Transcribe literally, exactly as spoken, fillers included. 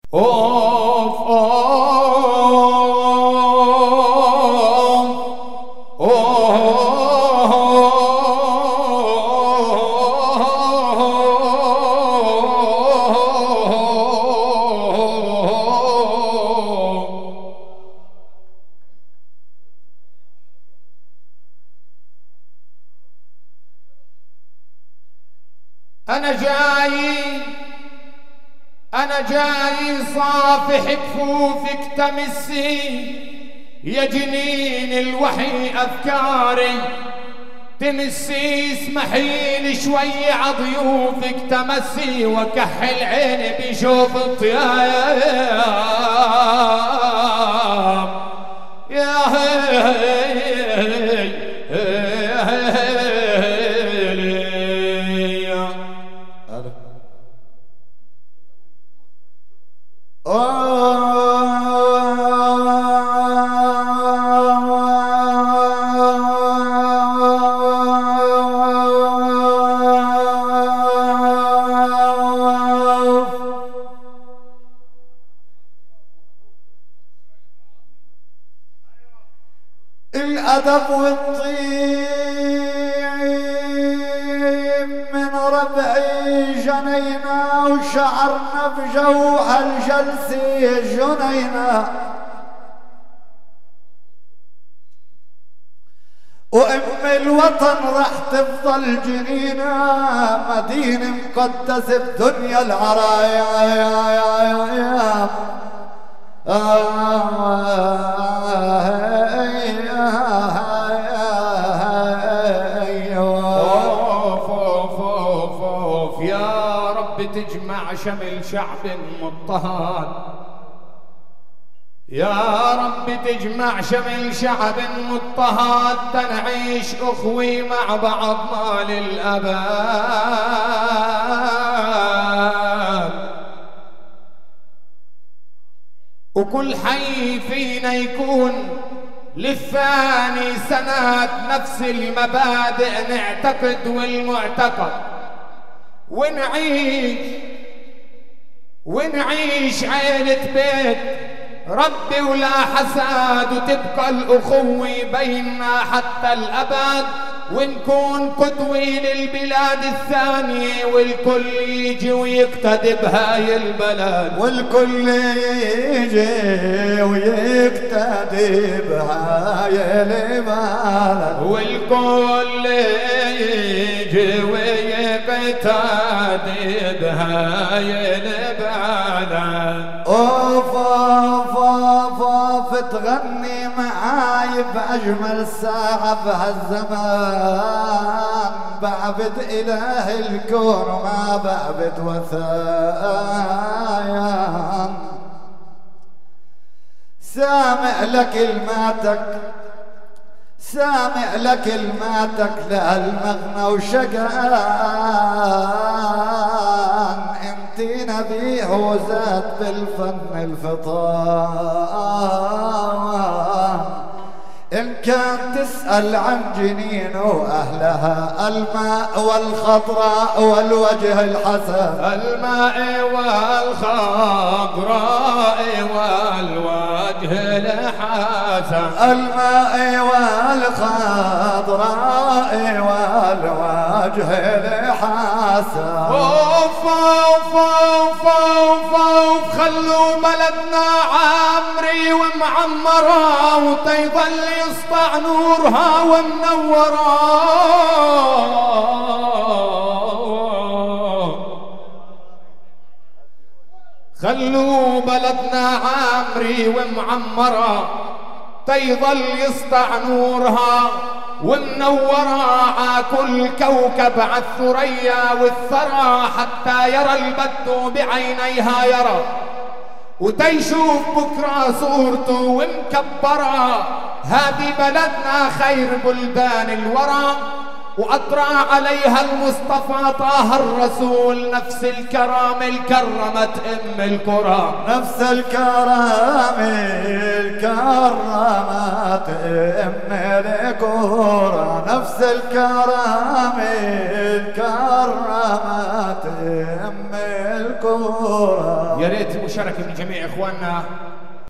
اوف اوف أنا جاي أنا جاي صافح كفوفك تمسي يا جنين الوحي أفكاري تمسي اسمحيلي شوي عضيوفك تمسي وكحل عيني بيشوف الطياب يا هي الأدب والطيب من ربعي جنينا وشعرنا بجو هالجلسة جنينا وأم الوطن رح تفضل جنينا مدينة مقدسة بدنيا العرايا تجمع شمل شعب مضطهد يا رب تجمع شمل شعب مضطهد تنعيش أخوي مع بعضنا للأبد وكل حي فينا يكون للثاني سند نفس المبادئ نعتقد والمعتقد ونعيش ونعيش عيلة بيت ربي ولا حساد وتبقى الأخوة بيننا حتى الأبد ونكون قدوة للبلاد الثانية والكل يجي ويقتدي بهاي البلد والكل يجي ويقتدي بهاي البلد والكل يجي ويقتدي بهاي البلد اوف اوف اوف اوف تغني معاي بأجمل ساعة بهالزمان بعبد إله الكون وما بعبد وثايا سامع لكلماتك سامع لكلماتك لهالمغنى وشقان انتي نبيه وزاد بالفن الفطان إن كان تسأل عن جنين وأهلها الماء والخضراء والوجه الحسن الماء والخضراء والوجه الحسن الماء والخضراء والوجه الحسن اوف اوف اوف اوف اوف خلوا بلدنا عامري ومعمرة وتيظل يسطع نورها ومنورة خلوا بلدنا عامري ومعمرة تيظل يسطع نورها ومنورة ع كل كوكب عالثريا والثرى حتى يرى البد بعينيها يرى وتيشوف بكرة صورته ومكبرة هذه بلدنا خير بلدان الورى وأطرى عليها المصطفى طه الرسول نفس الكرامة الكرمت أم القرى نفس الكرامة الكرمت أم القرى نفس الكرامة الكرمت أم القرى يا ريت مشاركة من جميع إخواننا